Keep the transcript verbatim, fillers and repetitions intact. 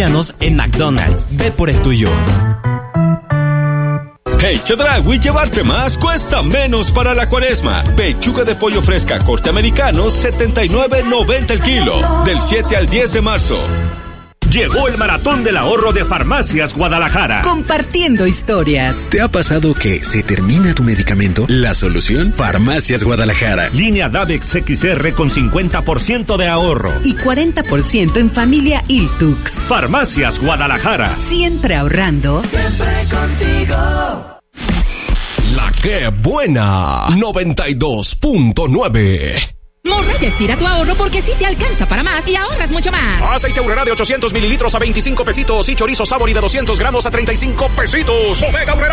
vegetarianos en McDonald's. Ve por el tuyo. Hey, Chedraui, llevarte más cuesta menos para la cuaresma. Pechuga de pollo fresca corte americano, setenta y nueve noventa el kilo. Del siete al diez de marzo. Llegó el maratón del ahorro de Farmacias Guadalajara. Compartiendo historias. ¿Te ha pasado que se termina tu medicamento? La solución, Farmacias Guadalajara. Línea Davex X R con cincuenta por ciento de ahorro. Y cuarenta por ciento en familia Iltux. Farmacias Guadalajara. Siempre ahorrando. Siempre contigo. La que buena. noventa y dos punto nueve. Morraya estira tu ahorro porque sí te alcanza para más y ahorras mucho más. Aceite Aurrera de ochocientos mililitros a veinticinco pesitos y chorizo Sabori de doscientos gramos a treinta y cinco pesitos. Bodega Aurrera.